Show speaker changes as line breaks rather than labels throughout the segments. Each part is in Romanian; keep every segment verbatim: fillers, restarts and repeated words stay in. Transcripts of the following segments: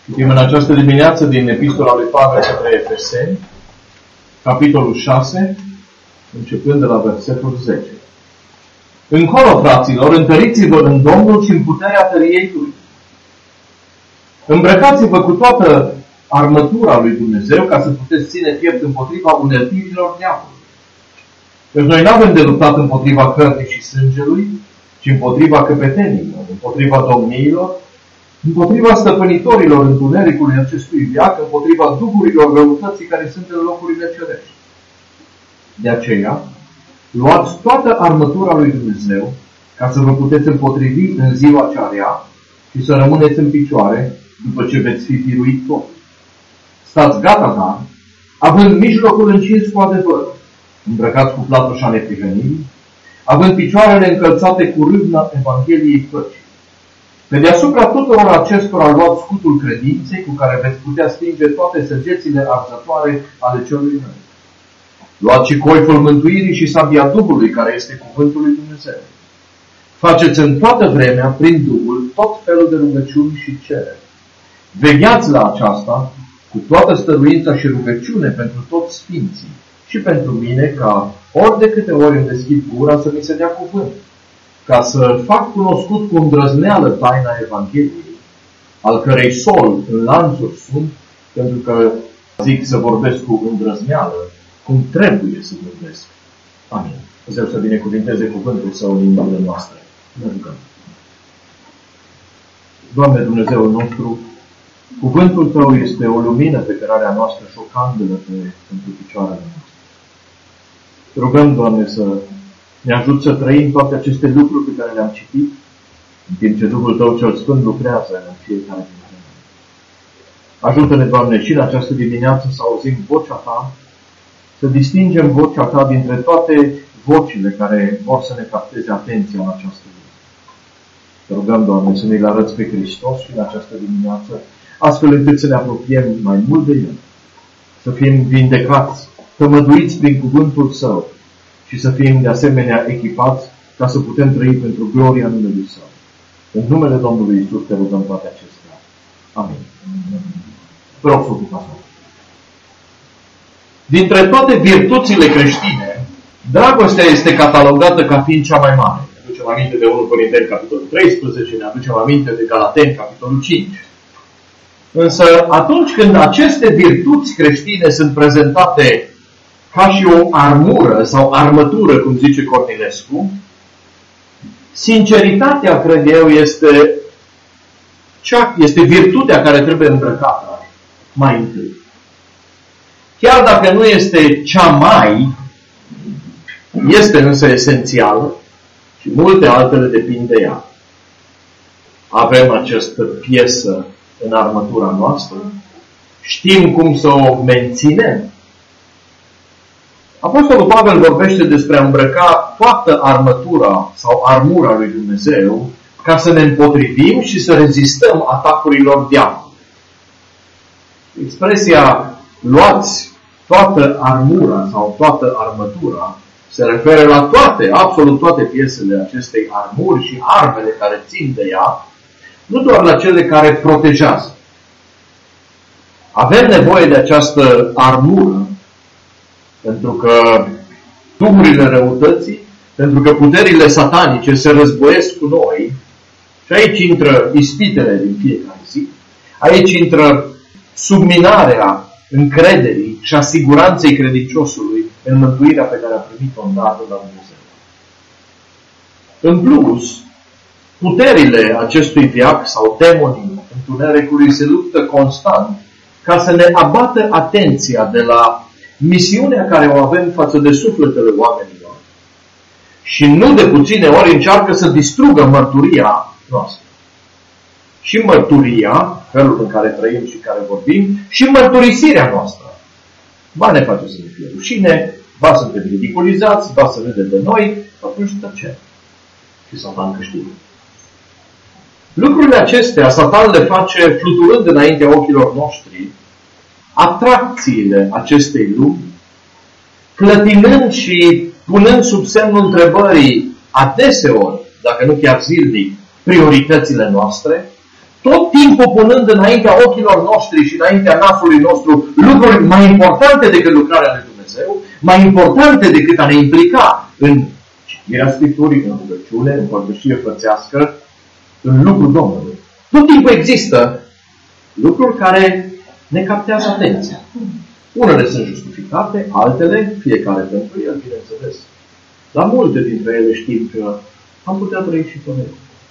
Citim în această dimineață din Epistola lui Pavel către Efeseni, capitolul șase, începând de la versetul zece. Încolo, fraților, întăriți-vă în Domnul și în puterea tăriei Lui. Îmbrăcați-vă cu toată armătura lui Dumnezeu ca să puteți ține piept împotriva uneltirilor diavolului. Deci noi nu avem de luptat împotriva cărnii și sângelui, ci împotriva căpetenilor, împotriva domniilor, împotriva stăpânitorilor întunericului acestui veac, împotriva duhurilor răutății care sunt în locurile cerești. De aceea, luați toată armătura lui Dumnezeu ca să vă puteți împotrivi în ziua cea rea și să rămâneți în picioare după ce veți fi biruit tot. Stați gata, dar, având mijlocul încins cu adevăr, îmbrăcați cu platoșa neprihănirii, având picioarele încălțate cu râvna Evangheliei Păcii. Pe deasupra tuturor acestora luați scutul credinței cu care veți putea stinge toate săgețile arzătoare ale celui rău. Luați și coiful mântuirii și sabia Duhului, care este cuvântul lui Dumnezeu. Faceți în toată vremea, prin Duhul, tot felul de rugăciuni și cereri. Vegheați la aceasta cu toată stăruința și rugăciune pentru toți sfinții și pentru mine, ca ori de câte ori îmi deschid gura să mi se dea cuvânt, ca să fac cunoscut cu îndrăzneală taina Evangheliei, al cărei sol în lanțuri sunt, pentru că zic să vorbesc cu îndrăzneală, cum trebuie să vorbesc. Amin. Dumnezeu să binecuvinteze cuvântul Său în inimile noastre. Ne rugăm. Doamne Dumnezeul nostru, cuvântul Tău este o lumină pe cărarea noastră și o candelă pe, pentru picioarele noastre. Rugăm, Doamne, să ne ajut să trăim toate aceste lucruri pe care le-am citit, în timp ce Duhul Tău cel Sfânt lucrează în fiecare dintre noi. Ajută-ne, Doamne, și în această dimineață să auzim vocea Ta, să distingem vocea Ta dintre toate vocile care vor să ne capteze atenția în această zi. Te rugăm, Doamne, să ne-l arăți pe Hristos și în această dimineață, astfel încât să ne apropiem mai mult de El, să fim vindecați, tămăduiți prin cuvântul Său și să fim de asemenea echipați ca să putem trăi pentru gloria numelui Său. În numele Domnului Iisus te rugăm toate acestea. Amin. Vă rog, făcut asta. Dintre toate virtuțile creștine, dragostea este catalogată ca fiind cea mai mare. Ne aducem aminte de unu Corinteni, capitolul treisprezece, ne aducem aminte de Galateni, capitolul cinci. Însă, atunci când aceste virtuți creștine sunt prezentate ca și o armură sau armătură, cum zice Cornilescu, sinceritatea, cred eu, este, cea, este virtutea care trebuie îmbrăcată mai întâi. Chiar dacă nu este cea mai, este însă esențială și multe altele depind de ea. Avem această piesă în armătura noastră, știm cum să o menținem. Apostolul Pavel vorbește despre a îmbrăca toată armătura sau armura lui Dumnezeu ca să ne împotrivim și să rezistăm atacurilor diavolului. Expresia luați toată armura sau toată armătura se referă la toate, absolut toate piesele acestei armuri și armele care țin de ea, nu doar la cele care protejează. Avem nevoie de această armură pentru că duhurile răutății, pentru că puterile satanice se războiesc cu noi și aici intră ispitele din fiecare zi, aici intră subminarea încrederii și a siguranței credinciosului în mântuirea pe care a primit-o în darul la Dumnezeu. În plus, puterile acestui veac sau demonii întunericului se luptă constant ca să ne abată atenția de la misiunea care o avem față de sufletele oamenilor și nu de puține ori încearcă să distrugă mărturia noastră. Și mărturia, felul în care trăim și care vorbim, și mărturisirea noastră. Ba ne face să ne fie rușine, ba suntem ridiculizați, ba să râde de noi, atunci tăcem. Și Satan câștigă. Lucrurile acestea, Satan le face fluturând înaintea ochilor noștri atracțiile acestei lumi, clătinând și punând sub semnul întrebării adeseori, dacă nu chiar zilnic, prioritățile noastre, tot timpul punând înaintea ochilor noștri și înaintea nasului nostru lucruri mai importante decât lucrarea lui Dumnezeu, mai importante decât a ne implica în citirea Scripturii, în rugăciune, în părtășie frățească, în lucrul Domnului. Tot timpul există lucruri care ne captează atenția. Unele sunt justificate, altele, fiecare pentru el, bineînțeles. Dar multe dintre ele știm că am putea trăi și fără ele.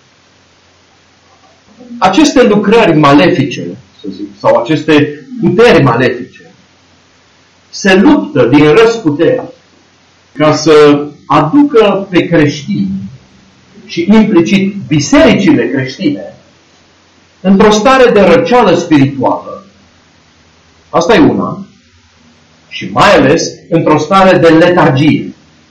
Aceste lucrări malefice, să zic, sau aceste puteri malefice, se luptă din răzputeri ca să aducă pe creștini și implicit bisericile creștine într-o stare de răceală spirituală. Asta e una. Și mai ales într-o stare de letargie.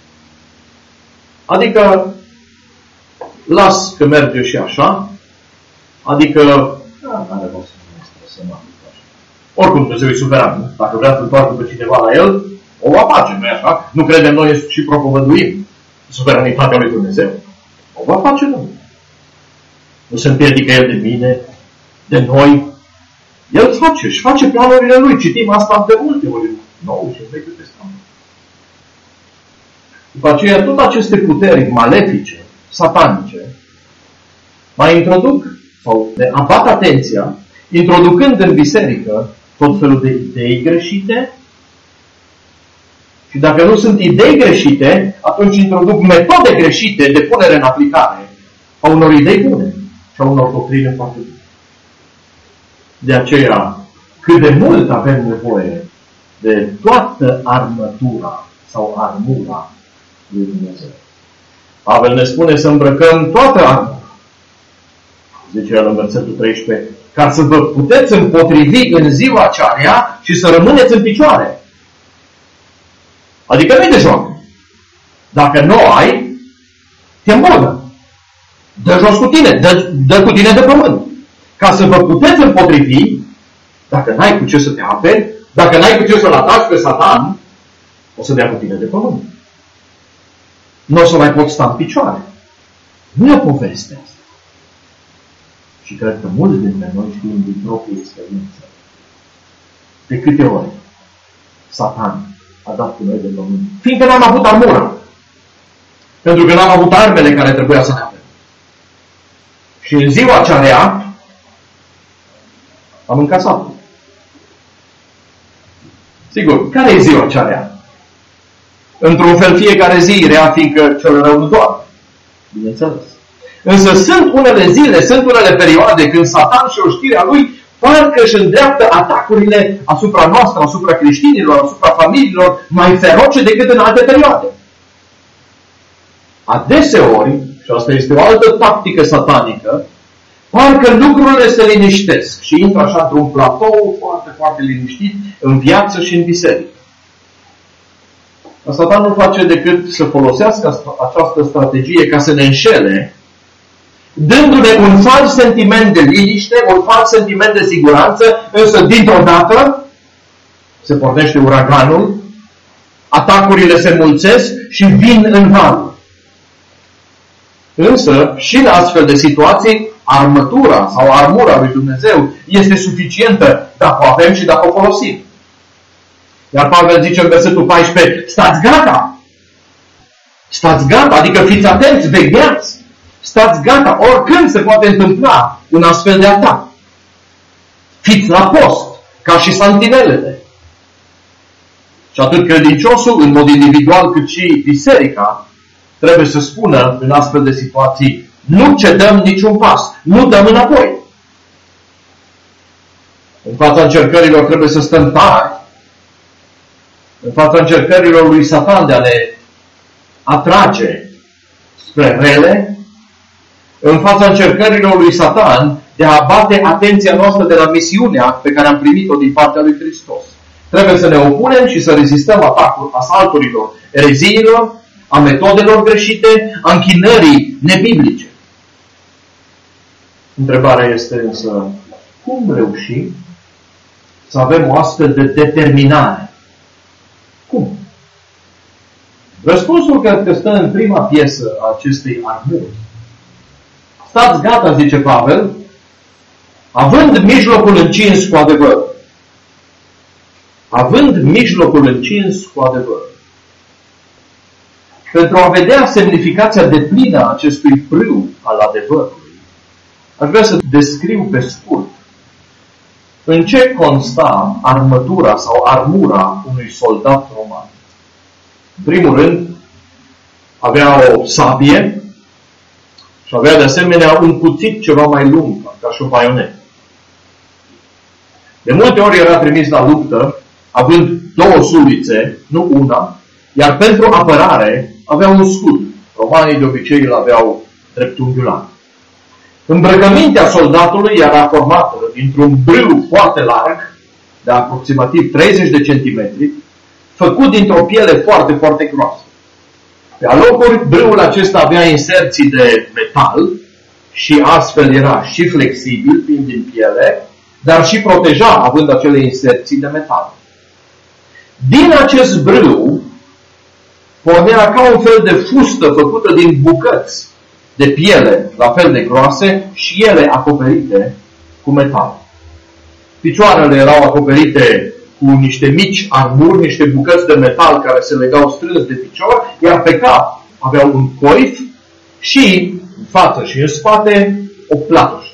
Adică las că merge și așa, adică da, n-are rost să ne stresăm așa. Oricum Dumnezeu e suveran. Dacă vrea să întoarcă pe cineva la el, o va face, nu-i așa? Nu credem noi și propovăduim suveranitatea lui Dumnezeu. O va face noi. Nu se împiedică el de mine, de noi. El face, își face planurile lui. Citim asta de multe ori. Nou și în Vechiul Testament. După aceea, tot aceste puteri malefice, satanice, mai introduc sau ne abat atenția, introducând în biserică tot felul de idei greșite. Și dacă nu sunt idei greșite, atunci introduc metode greșite de punere în aplicare a unor idei bune și a unor doctrine foarte bune. De aceea, cât de mult avem nevoie de toată armătura sau armura lui Dumnezeu. Pavel ne spune să îmbrăcăm toată armura. Zice el în versetul treisprezece, ca să vă puteți împotrivi în ziua aceea și să rămâneți în picioare. Adică nu-i de joc. Dacă nu ai, te îmbolnă. Dă jos cu tine, dă, dă cu tine de pământ. Ca să vă puteți împotrivi, dacă n-ai cu ce să te aperi, dacă n-ai cu ce să-l ataci pe Satan, o să dea cu tine de pământ. Nu o să mai poți sta în picioare. Nu e o poveste asta. Și cred că mulți dintre noi știm din proprie experiență. De câte ori Satan a dat cu noi de pământ. Fiindcă n-am avut armura. Pentru că n-am avut armele care trebuia să ne apere. Și în ziua cea rea am încasat. Sigur, care e ziua cea rea? Într-un fel fiecare zi rea, fiindcă cel rău nu doar. Bineînțeles. Însă sunt unele zile, sunt unele perioade când Satan și oștirea lui parcă își îndreaptă atacurile asupra noastră, asupra creștinilor, asupra familiilor, mai feroce decât în alte perioade. Adeseori, și asta este o altă tactică satanică, parcă lucrurile se liniștesc și intră așa într-un platou foarte, foarte liniștit în viață și în biserică. Satan nu face decât să folosească această strategie ca să ne înșele, dându-ne un fals sentiment de liniște, un fals sentiment de siguranță, însă dintr-o dată se pornește uraganul, atacurile se mulțesc și vin în val. Însă, și în astfel de situații, armătura sau armura lui Dumnezeu este suficientă dacă o avem și dacă o folosim. Iar Pavel zice în versetul paisprezece, stați gata! Stați gata, adică fiți atenți, vegheați! Stați gata, oricând se poate întâmpla un astfel de atac. Fiți la post, ca și santinelele. Și atât credinciosul, în mod individual, cât și biserica, trebuie să spună în astfel de situații, nu cedăm niciun pas, nu dăm înapoi. În fața încercărilor trebuie să stăm tari, în fața încercărilor lui Satan de a ne atrage spre rele, în fața încercărilor lui Satan de a abate atenția noastră de la misiunea pe care am primit-o din partea lui Hristos. Trebuie să ne opunem și să rezistăm atacul asalturilor, ereziilor, a metodelor greșite, a închinării nebiblice. Întrebarea este însă, cum reușim să avem o astfel de determinare? Cum? Răspunsul cred că stă în prima piesă a acestei armuri. Stați gata, zice Pavel, Având mijlocul încins cu adevăr. Având mijlocul încins cu adevăr. Pentru a vedea semnificația deplină a acestui brâu al adevărului, aș vrea să descriu pe scurt în ce consta armătura sau armura unui soldat roman. În primul rând, avea o sabie și avea de asemenea un cuțit ceva mai lung, ca și o baionetă. De multe ori era trimis la luptă, având două sulițe, nu una, iar pentru apărare avea un scut. Romanii de obicei îl aveau dreptunghiular. Îmbrăcămintea soldatului era formată dintr-un brâu foarte larg, de aproximativ treizeci de centimetri, făcut dintr-o piele foarte, foarte groasă. Pe alocuri, brâul acesta avea inserții de metal și astfel era și flexibil, fiind din piele, dar și proteja, având acele inserții de metal. Din acest brâu pornea ca un fel de fustă făcută din bucăți de piele, la fel de groase, și ele acoperite cu metal. Picioarele erau acoperite cu niște mici armuri, niște bucăți de metal care se legau strâns de picior, iar pe cap avea un coif și în față și în spate o platoșă.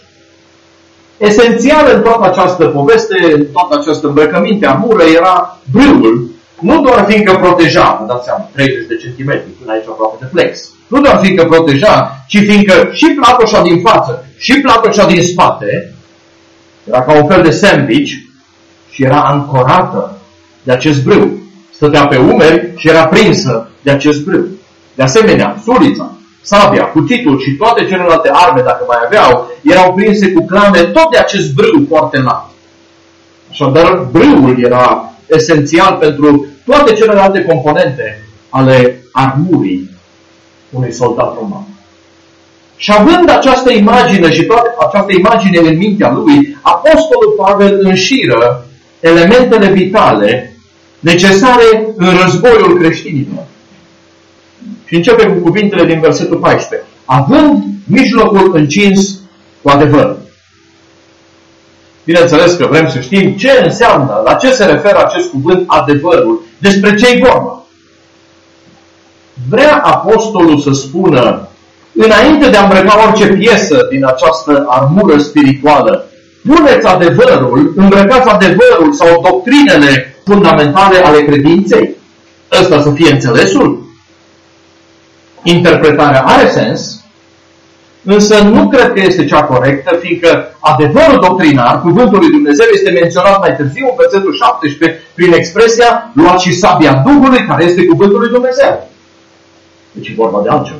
Esențial în toată această poveste, în toată această îmbrăcăminte, armură, era brâul, nu doar fiindcă proteja, vă dați seama, treizeci de centimetri, până aici aproape de flex, nu doar fiindcă proteja, ci fiindcă și platoșa din față și platoșa din spate era ca un fel de sandwich și era ancorată de acest brâu. Stătea pe umeri și era prinsă de acest brâu. De asemenea, sulița, sabia, cuțitul și toate celelalte arme, dacă mai aveau, erau prinse cu clame tot de acest brâu foarte înalt. Așadar, brâul era esențial pentru toate celelalte componente ale armurii unui soldat roman. Și având această imagine și toată această imagine în mintea lui, Apostolul Pavel înșiră elementele vitale necesare în războiul creștinilor. Și începe cu cuvintele din versetul paisprezece. Având mijlocul încins cu adevăr. Bineînțeles că vrem să știm ce înseamnă, la ce se referă acest cuvânt adevărul, despre ce-i vorba. Vrea apostolul să spună, înainte de a îmbrăca orice piesă din această armură spirituală, puneți adevărul, îmbrăcați adevărul sau doctrinele fundamentale ale credinței. Ăsta să fie înțelesul. Interpretarea are sens, însă nu cred că este cea corectă, fiindcă adevărul doctrinar, cuvântul lui Dumnezeu, este menționat mai târziu în versetul șaptesprezece prin expresia luați și sabia Duhului, care este cuvântul lui Dumnezeu. Deci e vorba de altceva.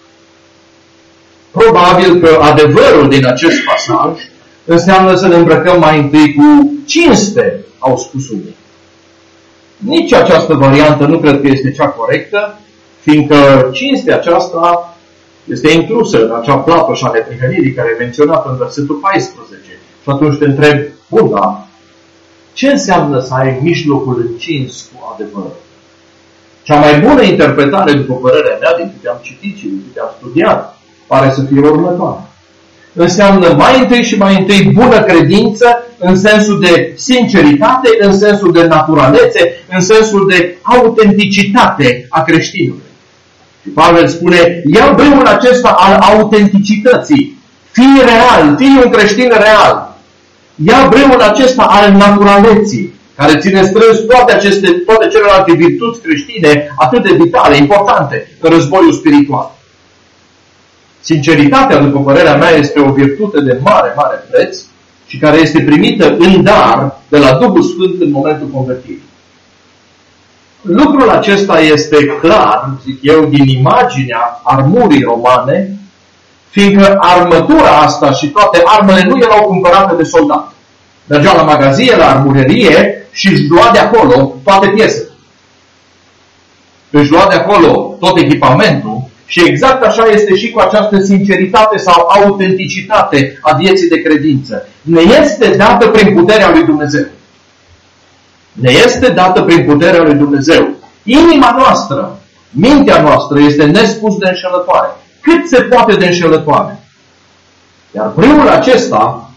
Probabil că adevărul din acest pasaj înseamnă să ne îmbrăcăm mai întâi cu cinste, au spus unii. Nici această variantă nu cred că este cea corectă, fiindcă cinstea aceasta este inclusă în acea platoșă a neprihănirii care e menționată în versetul paisprezece. Și atunci te întreb, bun, da, ce înseamnă să ai mijlocul încins cu adevărul? Cea mai bună interpretare, după părerea mea, din câte am citit și din câte am studiat, pare să fie următoare. Înseamnă mai întâi și mai întâi bună credință, în sensul de sinceritate, în sensul de naturalețe, în sensul de autenticitate a creștinului. Și Pavel spune, ia brâul acesta al autenticității, fii real, fii un creștin real. Ia brâul acesta al naturaleții, care ține strâns toate, aceste, toate celelalte virtuți creștine atât de vitale, importante în războiul spiritual. Sinceritatea, după părerea mea, este o virtute de mare, mare preț și care este primită în dar de la Duhul Sfânt în momentul convertirii. Lucrul acesta este clar, zic eu, din imaginea armurii romane, fiindcă armătura asta și toate armele nu erau cumpărate de soldat. Mergeau la magazie, la armurerie și își lua de acolo toate piesele. Își lua de acolo tot echipamentul și exact așa este și cu această sinceritate sau autenticitate a vieții de credință. Ne este dată prin puterea lui Dumnezeu. Ne este dată prin puterea lui Dumnezeu. Inima noastră, mintea noastră este nespus de înșelătoare. Cât se poate de înșelătoare. Iar brâul acesta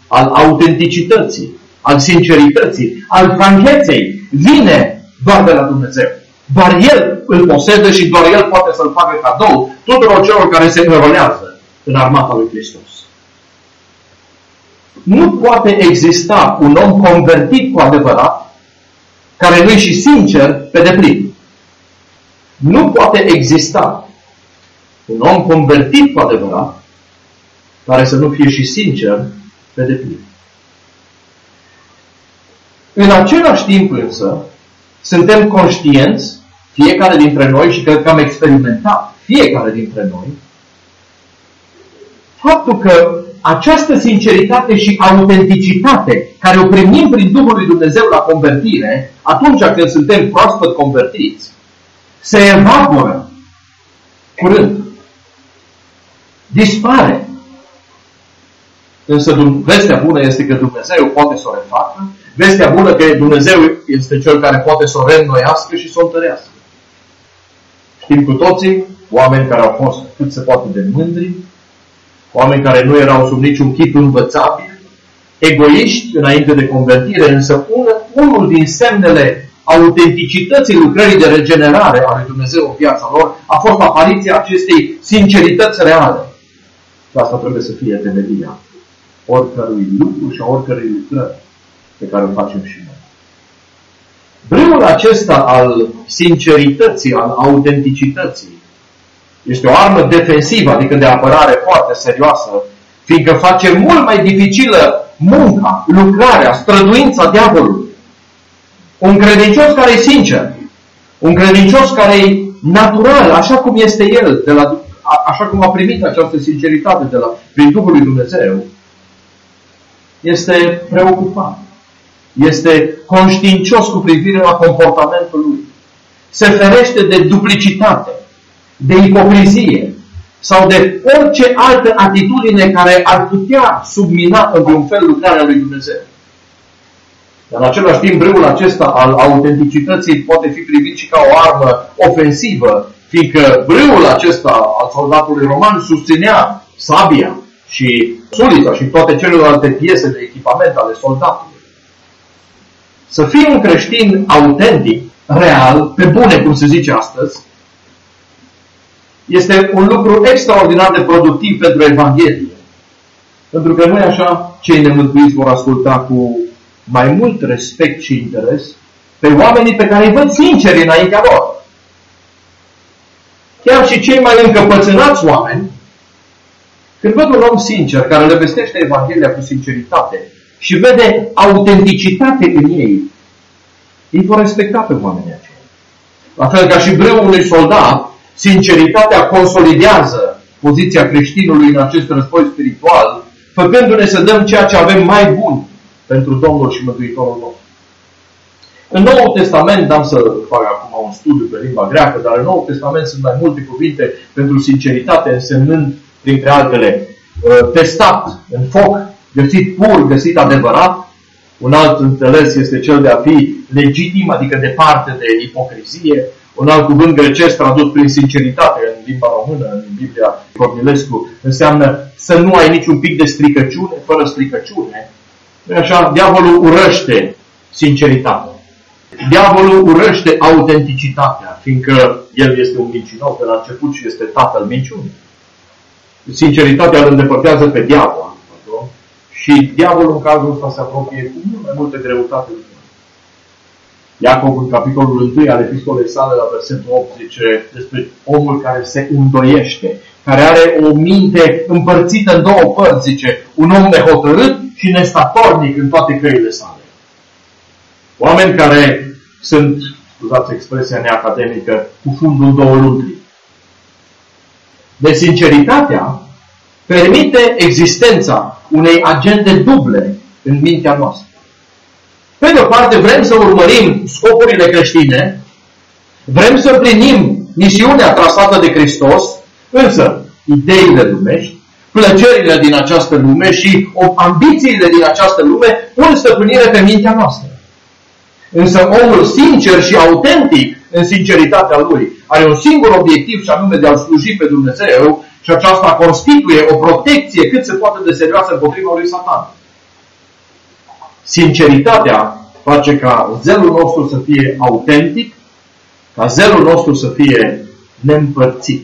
al autenticității, al sincerității, al francheței, vine doar de la Dumnezeu. Doar El îl posedă și doar El poate să-l facă cadou tuturor celor care se înrolează în armata lui Hristos. Nu poate exista un om convertit cu adevărat care nu-i și sincer pe deplin. Nu poate exista un om convertit cu adevărat care să nu fie și sincer pe deplin. În același timp însă, suntem conștienți, fiecare dintre noi, și cred că am experimentat fiecare dintre noi, faptul că această sinceritate și autenticitate care o primim prin Duhul lui Dumnezeu la convertire, atunci când suntem proaspăt convertiți, se evaporă curând. Dispare. Însă vestea bună este că Dumnezeu poate să o refacă. Vestea bună că Dumnezeu este Cel care poate să o reînnoiască și să o întărească. Știm cu toții oameni care au fost cât se poate de mândri, oameni care nu erau sub niciun chip învățabili, egoiști înainte de convertire, însă unul din semnele autenticității lucrării de regenerare a lui Dumnezeu în viața lor a fost apariția acestei sincerități reale. Și asta trebuie să fie temelia oricărui lucru și a oricărui lucrări pe care o facem și noi. Brâul acesta al sincerității, al autenticității, este o armă defensivă, adică de apărare foarte serioasă, fiindcă face mult mai dificilă munca, lucrarea, străduința diavolului. Un credincios care e sincer, un credincios care e natural, așa cum este el, de la, a, așa cum a primit această sinceritate de la, prin Duhul lui Dumnezeu, este preocupat, este conștiincios cu privire la comportamentul lui. Se ferește de duplicitate, de ipocrizie sau de orice altă atitudine care ar putea submina într-un fel lucrarea lui Dumnezeu. Dar în același timp, brâul acesta al autenticității poate fi privit și ca o armă ofensivă, fiindcă brâul acesta al soldatului roman susținea sabia și sulița și toate celelalte piese de echipament ale soldatului. Să fii un creștin autentic, real, pe bune, cum se zice astăzi, este un lucru extraordinar de productiv pentru Evanghelie. Pentru că nu e așa, cei nemântuiți vor asculta cu mai mult respect și interes pe oamenii pe care îi văd sinceri înaintea lor. Chiar și cei mai încăpățânați oameni, când văd un om sincer care le vestește Evanghelia cu sinceritate și vede autenticitate în ei, îi vor respecta pe oamenii aceia. La fel ca și brâul unui soldat, sinceritatea consolidează poziția creștinului în acest război spiritual, făcându-ne să dăm ceea ce avem mai bun pentru Domnul și Mântuitorul nostru. În Noul Testament, n-am să fac acum un studiu pe limba greacă, dar în Noul Testament sunt mai multe cuvinte pentru sinceritate, însemnând, printre altele, testat în foc, găsit pur, găsit adevărat. Un alt înțeles este cel de a fi legitim, adică departe de ipocrizie. Un alt cuvânt grecesc tradus prin sinceritate în limba română, în Biblia Cornilescu, înseamnă să nu ai niciun pic de stricăciune, fără stricăciune. Așa, diavolul urăște sinceritatea. Diavolul urăște autenticitatea, fiindcă el este un mincinos de la început și este tatăl minciunii. Sinceritatea îl îndepărtează pe diavol. Și diavolul în cazul ăsta se apropie cu mult mai multă greutate de noi. Iacov în capitolul unu al epistolei sale la versetul opt zice despre omul care se îndoiește, care are o minte împărțită în două părți, zice, un om nehotărât și nestatornic în toate căile sale. Oameni care sunt, scuzați expresia neacademică, cu fundul două luni. De sinceritatea permite existența unei agende duble în mintea noastră. Pe de o parte vrem să urmărim scopurile creștine, vrem să împlinim misiunea trasată de Hristos, însă ideile lumești, plăcerile din această lume și ambițiile din această lume pun stăpânire pe mintea noastră. Însă omul sincer și autentic în sinceritatea lui are un singur obiectiv și anume de a-L sluji pe Dumnezeu și aceasta constituie o protecție cât se poate de serioasă împotriva lui Satan. Sinceritatea face ca zelul nostru să fie autentic, ca zelul nostru să fie neîmpărțit.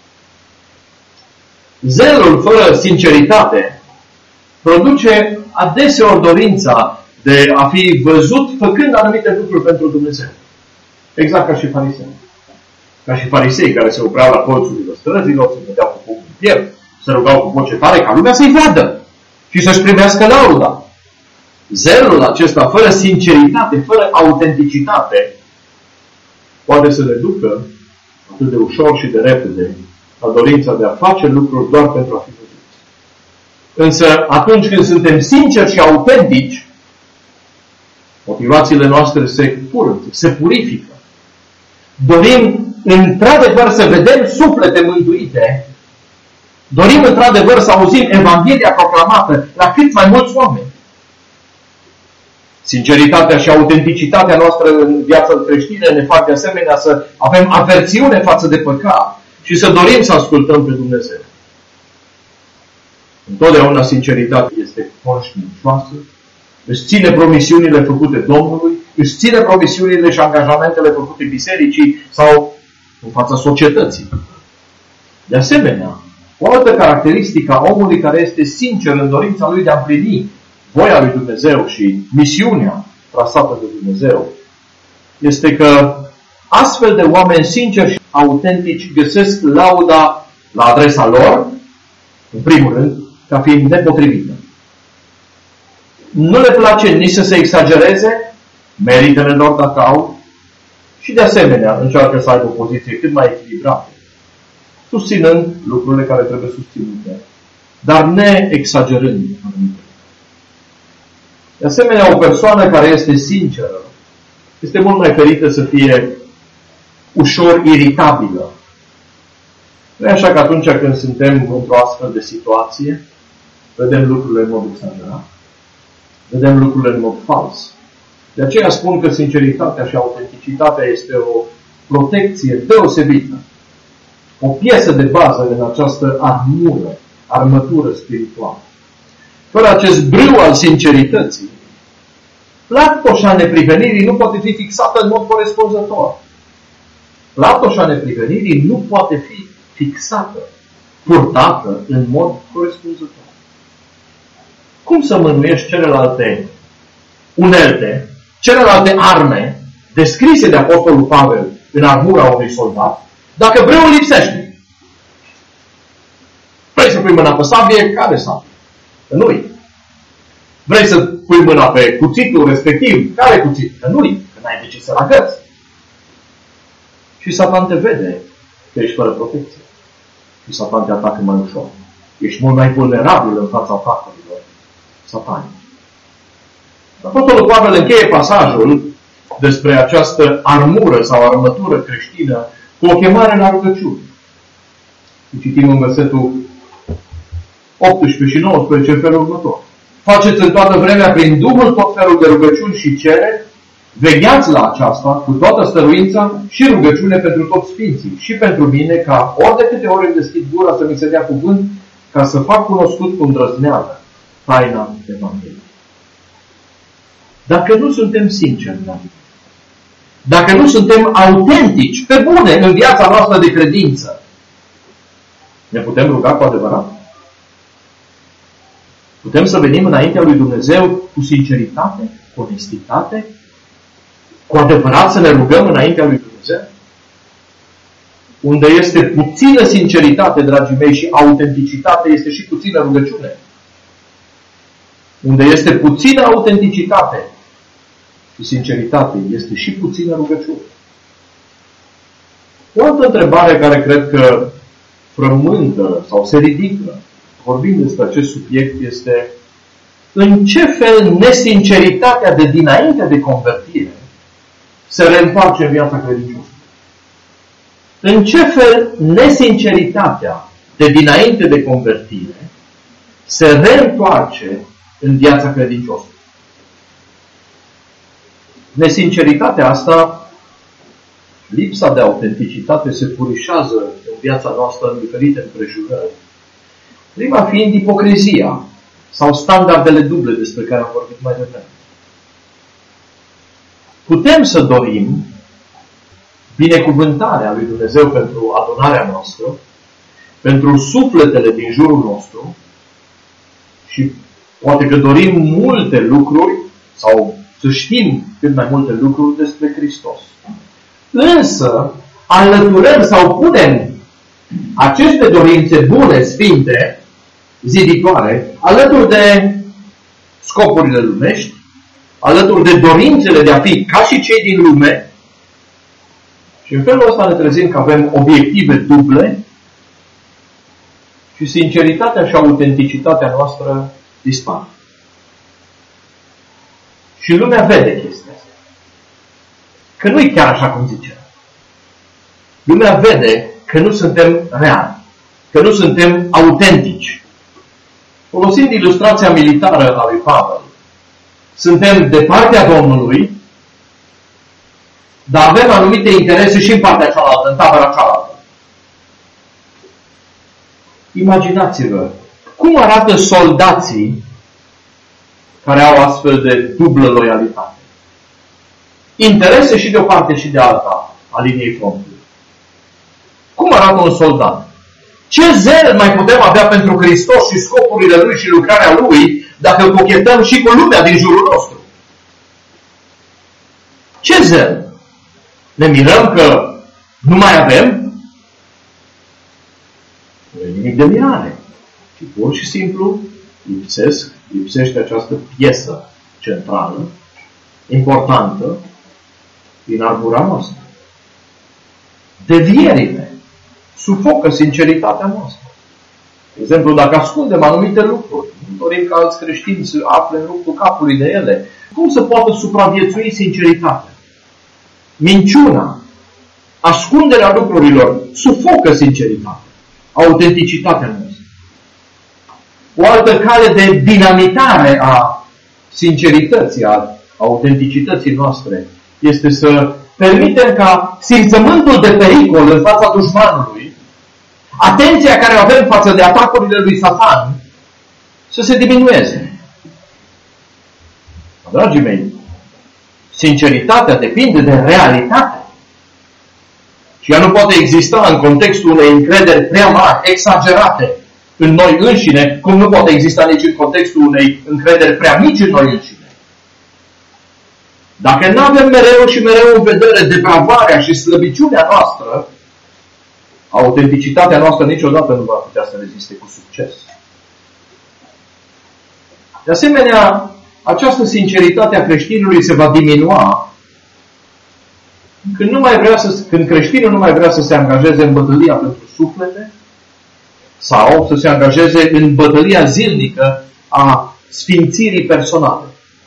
Zelul fără sinceritate produce adeseori dorința de a fi văzut făcând anumite lucruri pentru Dumnezeu. Exact ca și farisei. Ca și farisei care se opreau la colțurile străzilor, se vedeau cu focul în piept, se rugau cu voce tare ca lumea să-i vadă și să-și primească lauda. Zelul acesta, fără sinceritate, fără autenticitate, poate să ne ducă atât de ușor și de repede la dorința de a face lucruri doar pentru a fi văzuți. Însă, atunci când suntem sinceri și autentici, motivațiile noastre se curăță, se purifică. Dorim într-adevăr să vedem suflete mântuite. Dorim într-adevăr să auzim Evanghelia proclamată la cât mai mulți oameni. Sinceritatea și autenticitatea noastră în viața creștină ne fac de asemenea să avem aversiune față de păcat și să dorim să ascultăm pe Dumnezeu. Întotdeauna sinceritatea este conștiincioasă, își ține promisiunile făcute Domnului, își ține promisiunile și angajamentele făcute bisericii sau în fața societății. De asemenea, o altă caracteristică a omului care este sincer în dorința lui de a împlini voia lui Dumnezeu și misiunea trasată de Dumnezeu este că astfel de oameni sinceri și autentici găsesc lauda la adresa lor, în primul rând, ca fiind nepotrivită. Nu le place nici să se exagereze meritele lor dacă au și de asemenea încearcă să aibă o poziție cât mai echilibrată, susținând lucrurile care trebuie susținute, dar ne exagerând anumite. De asemenea, o persoană care este sinceră este mult mai ferită să fie ușor iritabilă. Nu e așa că atunci când suntem într-o astfel de situație, vedem lucrurile în mod exagerat, vedem lucrurile în mod fals. De aceea spun că sinceritatea și autenticitatea este o protecție deosebită, o piesă de bază în această armură, armătură spirituală. Fără acest brâu al sincerității, platoșa neprihănirii nu poate fi fixată în mod corespunzător. Platoșa neprihănirii nu poate fi fixată, purtată în mod corespunzător. Cum să mânuiești celelalte unelte, celelalte arme descrise de Apostolul Pavel în armura unui soldat, dacă breul lipsește? Vrei să pui mâna pe sabie? Care sabie? Că nu-i. Vrei să pui mâna pe cuțitul respectiv? Care cuțit? Că nu-i. Că n-ai de ce să-l agăți. Și Satan te vede că ești fără protecție. Și Satan te atacă mai ușor. Ești mult mai vulnerabil în fața atacurilor satanice. Apostolul Pavel încheie pasajul despre această armură sau armătură creștină cu o chemare la rugăciune. Citim în versetul optsprezece și nouăsprezece în felul următor. Faceți în toată vremea prin Duhul tot felul de rugăciuni și cereri, vegheați la aceasta cu toată stăruința și rugăciune pentru toți sfinții și pentru mine, ca ori de câte ori îmi deschid gura să mi se dea cuvânt, ca să fac cunoscut cu îndrăzneală taina Evangheliei. Dacă nu suntem sinceri, dacă nu suntem autentici, pe bune, în viața noastră de credință, ne putem ruga cu adevărat? Putem să venim înaintea lui Dumnezeu cu sinceritate, cu onestitate, cu adevărat să ne rugăm înaintea lui Dumnezeu? Unde este puțină sinceritate, dragii mei, și autenticitate, este și puțină rugăciune. Unde este puțină autenticitate și sinceritate, este și puțină rugăciune. O altă întrebare care cred că frământă sau se ridică vorbind despre acest subiect este: în ce fel nesinceritatea de dinainte de convertire se reîntoarce în viața credincioșă? În ce fel nesinceritatea de dinainte de convertire se reîntoarce în viața credincioșă? Nesinceritatea asta, lipsa de autenticitate, se furișează în viața noastră în diferite împrejurări. Prima fiind ipocrizia sau standardele duble despre care am vorbit mai devreme. putem să dorim binecuvântarea lui Dumnezeu pentru adunarea noastră, pentru sufletele din jurul nostru și poate că dorim multe lucruri sau să știm cât mai multe lucruri despre Hristos. Însă, alăturăm sau punem aceste dorințe bune, sfinte, ziditoare, alături de scopurile lumești, alături de dorințele de a fi ca și cei din lume, și în felul ăsta ne trezim că avem obiective duble și sinceritatea și autenticitatea noastră dispar. Și lumea vede chestia asta. Că nu e chiar așa cum zice. Lumea vede că nu suntem reali, că nu suntem autentici. Folosind ilustrația militară a lui Pavel, suntem de partea Domnului, dar avem anumite interese și în partea cealaltă, în tabăra cealaltă. Imaginați-vă cum arată soldații care au astfel de dublă loialitate. Interese și de o parte și de alta a liniei frontului. Cum arată un soldat? Ce zel mai putem avea pentru Hristos și scopurile Lui și lucrarea Lui dacă cochetăm și cu lumea din jurul nostru? Ce zel? Ne mirăm că nu mai avem? Nu e nimic de mirare. Și pur și simplu lipsesc, lipsește această piesă centrală, importantă, din arbura noastră. Devierile sufocă sinceritatea noastră. De exemplu, dacă ascundem anumite lucruri, nu dorim ca alți creștini să afle în ruptul capului de ele, cum să poată supraviețui sinceritatea? Minciuna, ascunderea lucrurilor, sufocă sinceritatea, autenticitatea noastră. O altă cale de dinamitare a sincerității, a autenticității noastre, este să permitem ca simțământul de pericol în fața dușmanului, atenția care o avem față de atacurile lui Satan, să se diminueze. Dragii mei, sinceritatea depinde de realitate. Și ea nu poate exista în contextul unei încrederi prea mari, exagerate în noi înșine, cum nu poate exista nici în contextul unei încrederi prea mici în noi înșine. Dacă nu avem mereu și mereu în vedere depravarea și slăbiciunea noastră, autenticitatea noastră niciodată nu va putea să reziste cu succes. De asemenea, această sinceritate a creștinului se va diminua când, nu mai vrea să, când creștinul nu mai vrea să se angajeze în bătălia pentru suflete sau să se angajeze în bătălia zilnică a sfințirii personale.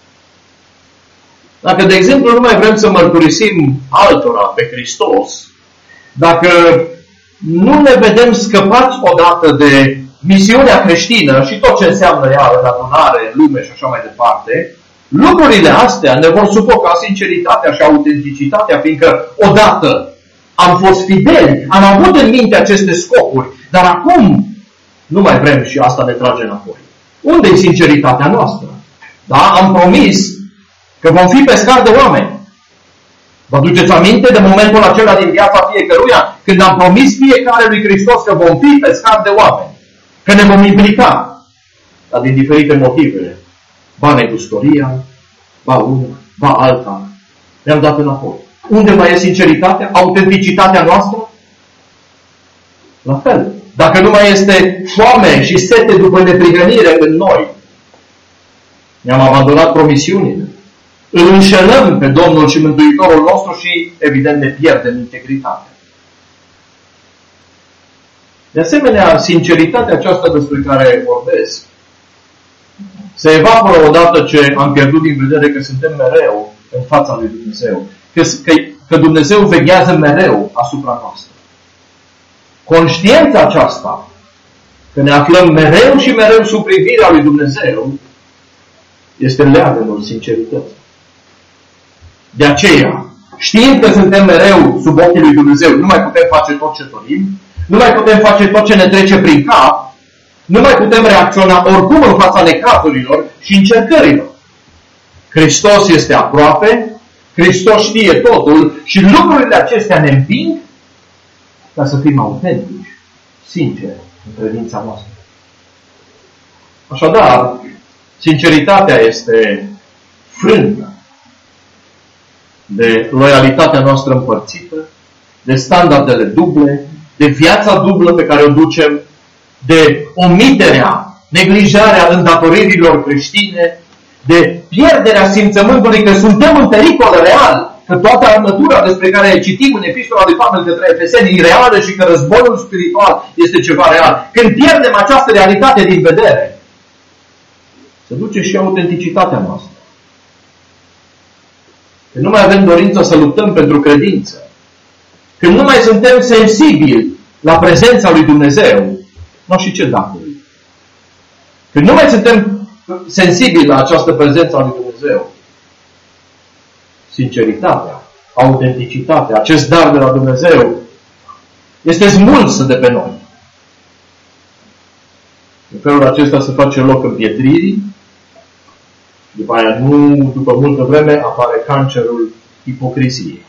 Dacă, de exemplu, nu mai vrem să mărturisim altora pe Hristos, dacă nu ne vedem scăpați odată de misiunea creștină și tot ce înseamnă ea în adunare, în lume și așa mai departe, lucrurile astea ne vor sufoca sinceritatea și autenticitatea, fiindcă odată am fost fideli, am avut în minte aceste scopuri, dar acum nu mai vrem și asta ne trage înapoi. Unde e sinceritatea noastră? Da? Am promis că vom fi pescari de oameni. Vă duceți aminte de momentul acela din viața fiecăruia când am promis fiecare lui Hristos că vom fi pescari de oameni, că ne vom implica, dar din diferite motive, ba negustoria, ba una, ba alta, ne-am dat înapoi. Unde mai e sinceritatea, autenticitatea noastră? La fel. Dacă nu mai este foame și sete după neprihănire în noi, ne-am abandonat promisiunile. Îl înșelăm pe Domnul și Mântuitorul nostru și, evident, ne pierdem integritatea. De asemenea, sinceritatea aceasta despre care vorbesc se evaporă odată ce am pierdut din vedere că suntem mereu în fața lui Dumnezeu. Că, că, că Dumnezeu veghează mereu asupra noastră. Conștiința aceasta, că ne aflăm mereu și mereu sub privirea lui Dumnezeu, este leagănul sincerității. De aceea, știind că suntem mereu sub ochii lui Dumnezeu, nu mai putem face tot ce dorim, nu mai putem face tot ce ne trece prin cap, nu mai putem reacționa oricum în fața necazurilor și încercărilor. Hristos este aproape, Hristos știe totul și lucrurile acestea ne împing ca să fim autentici, sinceri în credința noastră. Așadar, sinceritatea este frână de loialitatea noastră împărțită, de standardele duble, de viața dublă pe care o ducem, de omiterea, neglijarea îndatoririlor creștine, de pierderea simțământului că suntem în pericol real, că toată armătura despre care citim în Epistola de Pavel către Efeseni e reală și că războiul spiritual este ceva real. Când pierdem această realitate din vedere, se duce și autenticitatea noastră. Când nu mai avem dorință să luptăm pentru credință, când nu mai suntem sensibili la prezența lui Dumnezeu, nu și ce dacă. Când nu mai suntem sensibili la această prezență a lui Dumnezeu, sinceritatea, autenticitatea, acest dar de la Dumnezeu este smulsă de pe noi. În felul acesta se face loc împietririi, după aia nu, după multă vreme, apare cancerul ipocriziei.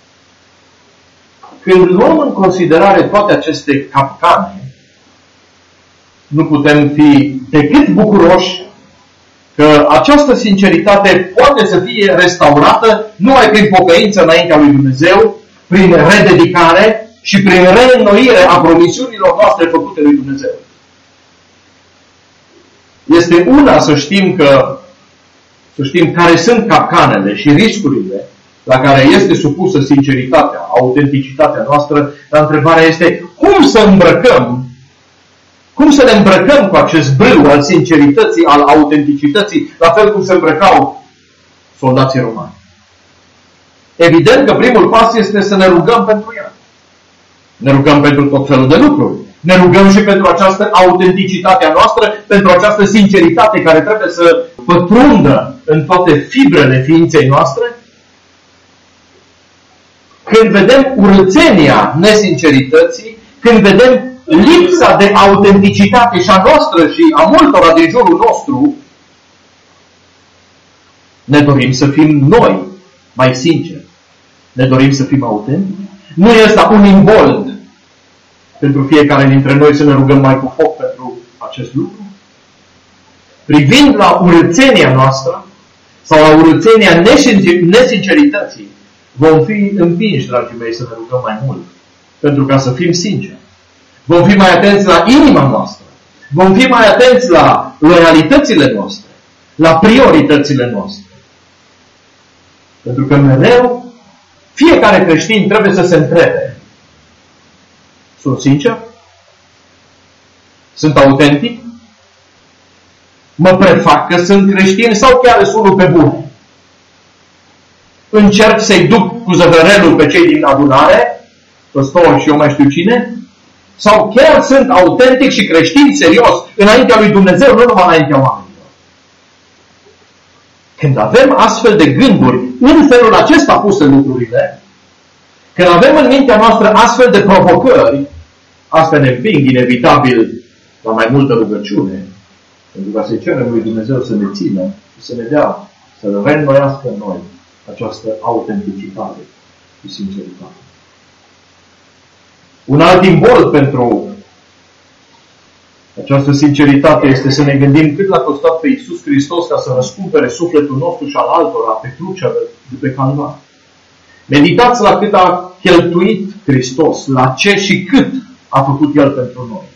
Când luăm în considerare toate aceste capcane, nu putem fi decât bucuroși că această sinceritate poate să fie restaurată numai prin pocăință înaintea lui Dumnezeu, prin rededicare și prin reînnoire a promisiunilor noastre făcute lui Dumnezeu. Este una să știm că să știm care sunt capcanele și riscurile la care este supusă sinceritatea, autenticitatea noastră, dar întrebarea este cum să îmbrăcăm, cum să ne îmbrăcăm cu acest brâu al sincerității, al autenticității, la fel cum se îmbrăcau soldații romani. Evident că primul pas este să ne rugăm pentru ea. Ne rugăm pentru tot felul de lucruri. Ne rugăm și pentru această autenticitate a noastră, pentru această sinceritate care trebuie să pătrundă în toate fibrele ființei noastre. Când vedem urâțenia nesincerității, când vedem lipsa de autenticitate și a noastră și a multora din jurul nostru, ne dorim să fim noi mai sinceri. Ne dorim să fim autentici. Nu este un imbold pentru fiecare dintre noi să ne rugăm mai cu foc pentru acest lucru? Privind la urâțenia noastră sau la urâțenia nesincerității, vom fi împinși, dragii mei, să ne rugăm mai mult. Pentru ca să fim sinceri. Vom fi mai atenți la inima noastră. Vom fi mai atenți la loialitățile noastre. La prioritățile noastre. Pentru că mereu fiecare creștin trebuie să se întrebe: sunt sincer? Sunt autentic? Mă prefac că sunt creștin sau chiar sunt unul pe bune? Încerc să-i duc cu zăvărelul pe cei din adunare, păstor și eu mai știu cine? Sau chiar sunt autentic și creștin serios înaintea lui Dumnezeu, nu numai înaintea oamenilor? Când avem astfel de gânduri, în felul acesta puse lucrurile, când avem în mintea noastră astfel de provocări, astea ne împing inevitabil la mai multă rugăciune, pentru ca să-i cerem lui Dumnezeu să ne țină și să ne dea, să reînnoiască în noi această autenticitate și sinceritate. Un alt imbold pentru această sinceritate este să ne gândim cât l-a costat pe Iisus Hristos ca să răscumpere sufletul nostru și al altora pe crucea de pe Calvar. Meditați la cât a cheltuit Hristos, la ce și cât a făcut El pentru noi.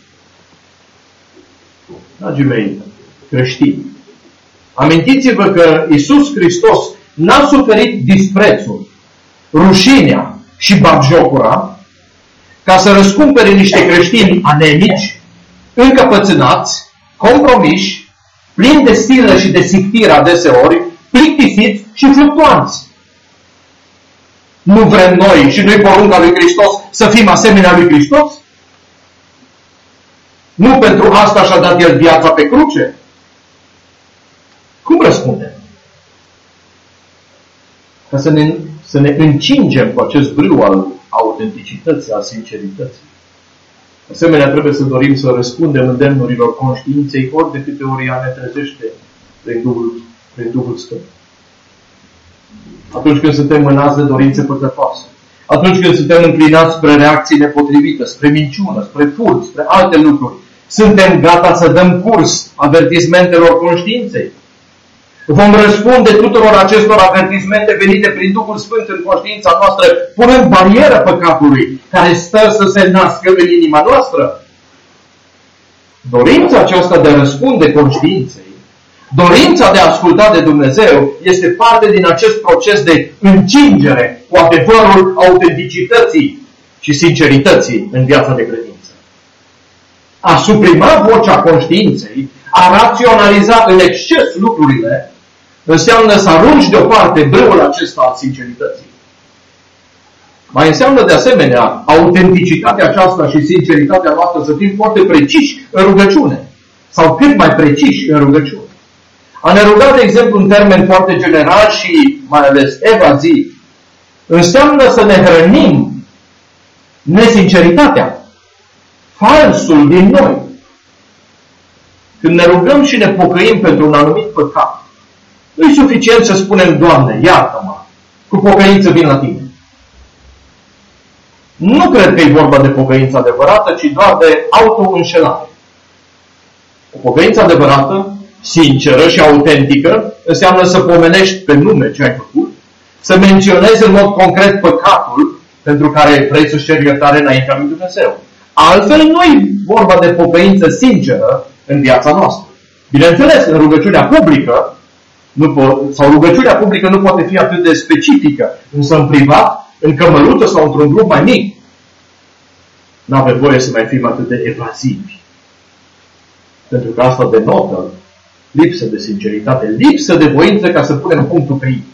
Dragii mei creștini, amintiți-vă că Iisus Hristos n-a suferit disprețul, rușinea și batjocura ca să răscumpere niște creștini anemici, încăpățânați, compromiși, plini de stilă și de sictire adeseori, plictisiți și fluctuanți. Nu vrem noi și nu-i porunca lui Hristos să fim asemenea lui Hristos? Nu pentru asta și-a dat El viața pe cruce? Cum răspundem? Ca să ne, să ne încingem cu acest brâu al autenticității, al sincerității. Asemenea, trebuie să dorim să răspundem îndemnurilor conștiinței ori de câte ori ea ne trezește prin Duhul, prin Duhul Sfânt. Atunci când suntem mânați de dorințe păcătoase. Atunci când suntem înclinați spre reacții nepotrivite, spre minciună, spre furt, spre alte lucruri. Suntem gata să dăm curs avertismentelor conștiinței. Vom răspunde tuturor acestor avertismente venite prin Duhul Sfânt în conștiința noastră, punând barieră păcatului care stă să se nască în inima noastră. Dorința aceasta de a răspunde conștiinței, dorința de a asculta de Dumnezeu, este parte din acest proces de încingere cu adevărul autenticității și sincerității în viața de credință. A suprima vocea conștiinței, a raționaliza în exces lucrurile, înseamnă să arunci deoparte brâul acesta al sincerității. Mai înseamnă de asemenea autenticitatea aceasta și sinceritatea noastră să fim foarte preciși în rugăciune. Sau cât mai preciși în rugăciune. A ne ruga, de exemplu, în termen foarte general și mai ales evaziv, înseamnă să ne hrănim nesinceritatea, falsul din noi. Când ne rugăm și ne pocăim pentru un anumit păcat, nu e suficient să spunem, Doamne, iartă-mă, cu pocăință vin la Tine. Nu cred că e vorba de pocăință adevărată, ci doar de auto-înșelare. O pocăință adevărată, sinceră și autentică, înseamnă să pomenești pe nume ce ai făcut, să menționezi în mod concret păcatul pentru care vrei să-și ceri iertare înaintea lui Dumnezeu. Altfel nu e vorba de pocăință sinceră în viața noastră. Bineînțeles, în rugăciunea publică, nu po- sau rugăciunea publică nu poate fi atât de specifică, însă în privat, în cămăruță sau într-un grup mai mic, nu avem voie să mai fim atât de evazivi. Pentru că asta denotă lipsă de sinceritate, lipsă de voință ca să punem punctul pe ei.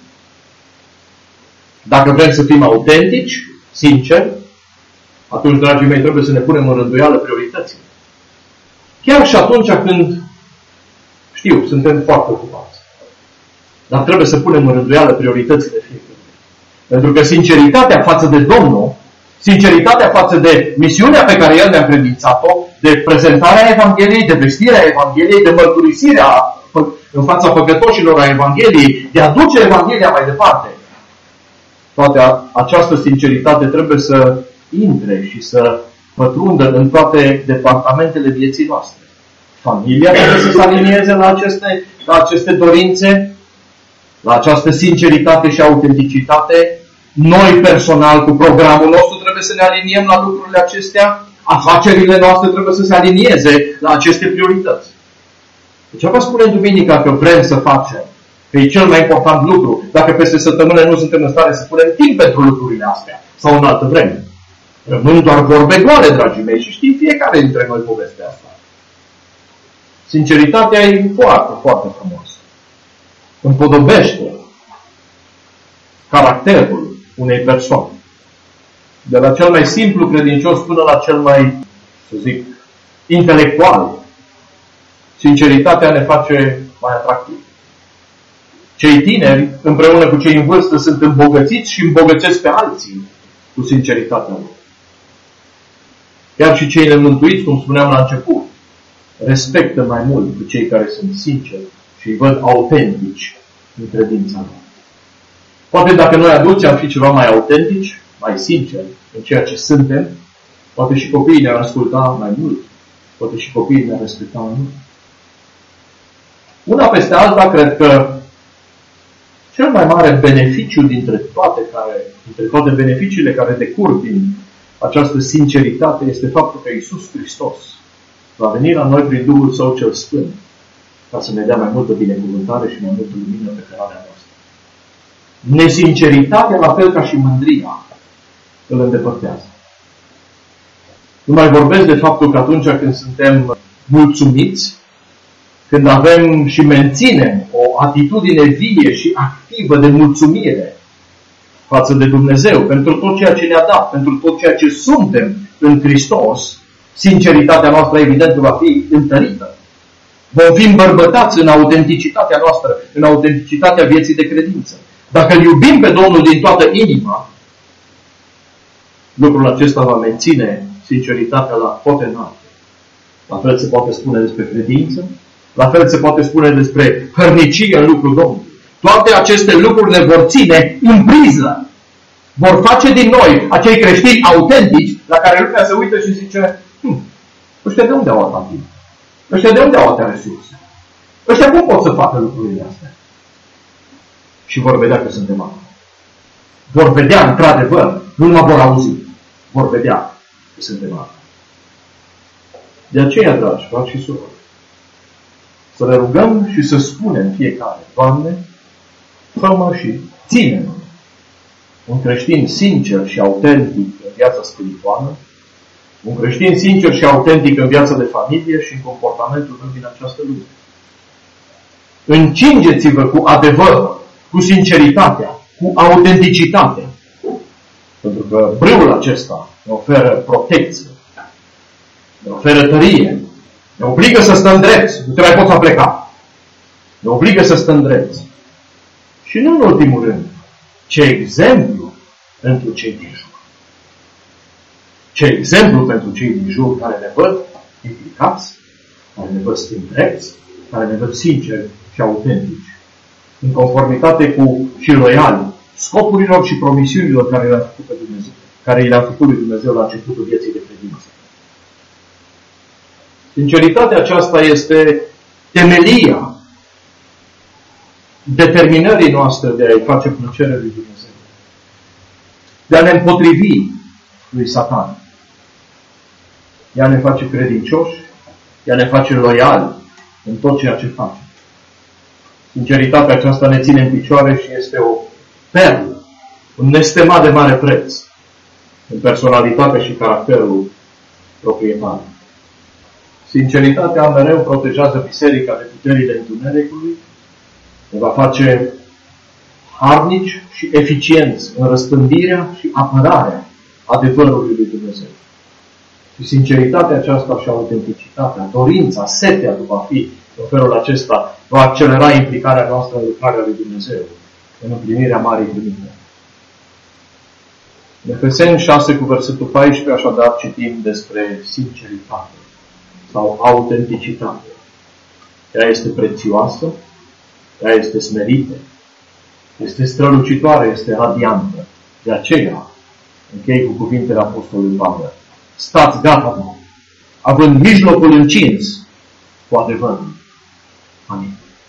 Dacă vrem să fim autentici, sinceri, atunci, dragii mei, trebuie să ne punem în rânduială prioritățile. Chiar și atunci când, știu, suntem foarte ocupați. Dar trebuie să punem în rânduială prioritățile fiecare. Pentru că sinceritatea față de Domnul, sinceritatea față de misiunea pe care El ne-a credințat-o, de prezentarea Evangheliei, de vestirea Evangheliei, de mărturisirea în fața păcătoșilor a Evangheliei, de a duce Evanghelia mai departe. Toată această sinceritate trebuie să intre și să pătrundă în toate departamentele vieții noastre. Familia trebuie să se alinieze la aceste, la aceste dorințe, la această sinceritate și autenticitate. Noi personal, cu programul nostru, trebuie să ne aliniem la lucrurile acestea. Afacerile noastre trebuie să se alinieze la aceste priorități. Ce vă spune în duminica că vrem să facem? Că e cel mai important lucru. Dacă peste săptămână nu suntem în stare să punem timp pentru lucrurile astea. Sau în altă vreme. Rămân doar vorbe goale, dragii mei, și știi fiecare dintre noi povestea asta. Sinceritatea e foarte, foarte frumoasă. Împodobește caracterul unei persoane. De la cel mai simplu credincios până la cel mai, să zic, intelectual. Sinceritatea ne face mai atractiv. Cei tineri, împreună cu cei în vârstă, sunt îmbogățiți și îmbogățesc pe alții cu sinceritatea lor. Chiar și cei nemântuiți, cum spuneam la început, respectă mai mult pe cei care sunt sinceri și îi văd autentici în credința lor. Poate dacă noi adulți am fi ceva mai autentici, mai sinceri în ceea ce suntem, poate și copiii ne-ar asculta mai mult, poate și copiii ne-ar respecta mai mult. Una peste alta, cred că cel mai mare beneficiu dintre toate, care, dintre toate beneficiile care decurg din această sinceritate este faptul că Iisus Hristos va veni la noi prin Duhul Său cel Sfânt ca să ne dea mai multă binecuvântare și mai multă lumină pe cărarea noastră. Nesinceritatea, la fel ca și mândria, îl îndepărtează. Nu mai vorbesc de faptul că atunci când suntem mulțumiți, când avem și menținem o atitudine vie și activă de mulțumire față de Dumnezeu, pentru tot ceea ce ne-a dat, pentru tot ceea ce suntem în Hristos, sinceritatea noastră evident va fi întărită. Vom fi îmbărbătați în autenticitatea noastră, în autenticitatea vieții de credință. Dacă îl iubim pe Domnul din toată inima, lucrul acesta va menține sinceritatea la cote înalte. La fel se poate spune despre credință, la fel se poate spune despre hărnicie în lucrul Domnului. Toate aceste lucruri ne vor ține în priză. Vor face din noi acei creștini autentici la care lumea se uită și zice, hm, ăștia de unde au atâta timp? Ăștia de unde au atâtea resurse? Ăștia cum pot să facă lucrurile astea? Și vor vedea că suntem acolo. Vor vedea, într-adevăr, nu numai vor auzi, vor vedea că suntem acolo. De aceea, dragi frați și surori, să ne rugăm și să spunem fiecare, Doamne, fă-mă și ține-mă un creștin sincer și autentic în viața spirituală, un creștin sincer și autentic în viața de familie și în comportamentul meu din această lume. Încingeți-vă cu adevăr, cu sinceritatea, cu autenticitatea. Pentru că brâul acesta ne oferă protecție, ne oferă tărie, ne obligă să stăm drepți, nu te mai poți apleca. Ne obligă să stăm drepți. Și nu în ultimul rând, ce exemplu pentru cei din jur. Ce exemplu pentru cei din jur care ne văd implicați, care ne văd stând drepți, care ne văd sinceri și autentici, în conformitate cu și loiali scopurilor și promisiunilor care le-a făcut pe Dumnezeu, care i le-a făcut lui Dumnezeu la începutul vieții de credință. Sinceritatea aceasta este temelia determinării noastre de a-i face plăcere lui Dumnezeu, de a ne împotrivi lui Satan. Ea ne face credincioși, ea ne face loiali în tot ceea ce facem. Sinceritatea aceasta ne ține în picioare și este o perlă, un nestemat de mare preț în personalitatea și caracterul proprietar. Sinceritatea mereu protejează biserica de puterile întunericului, ne va face harnici și eficienți în răspândirea și apărarea adevărului lui Dumnezeu. Și sinceritatea aceasta și autenticitatea, dorința, setea după a fi în felul acesta, va accelera implicarea noastră în lucrarea lui Dumnezeu, în împlinirea Marii Trimite. În Efeseni șase cu versetul paisprezece, așadar, citim despre sinceritate sau autenticitate. Ea este prețioasă, ea este smerită, este strălucitoare, este radiantă. De aceea, închei cu cuvintele Apostolului Pavel. Stați gata, având mijlocul încins cu adevărul. Amin.